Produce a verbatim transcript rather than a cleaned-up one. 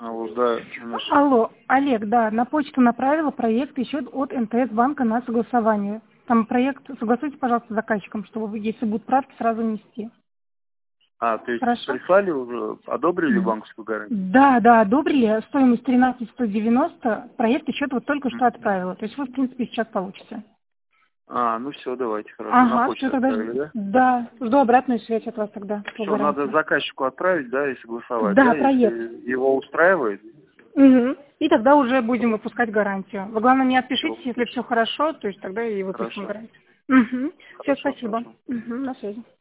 Алло, да, конечно. Алло, Олег, да, на почту направила проект еще от эн тэ эс банка на согласование. Там проект, согласуйте, пожалуйста, с заказчиком, чтобы вы, если будут правки, сразу нести. А, то есть Хорошо? прислали уже, одобрили М. банковскую гарантию? Да, да, одобрили. Стоимость тринадцать сто девяносто. Проект еще вот только что Мгм. отправила. То есть вы, в принципе, сейчас получите. А, ну все, давайте, хорошо. На Ага, все, почту тогда отправили, жду. да? Да, жду обратную связь от вас тогда по Все, надо гарантии. заказчику отправить, да, и согласовать, Да, да, проект. если его устраивает. Мгм. И тогда уже будем выпускать гарантию. Вы, главное, не Все, отпишитесь, если все хорошо, то есть тогда и выпустим хорошо, гарантию. Угу. Все, хорошо, спасибо. хорошо. Угу, на связи.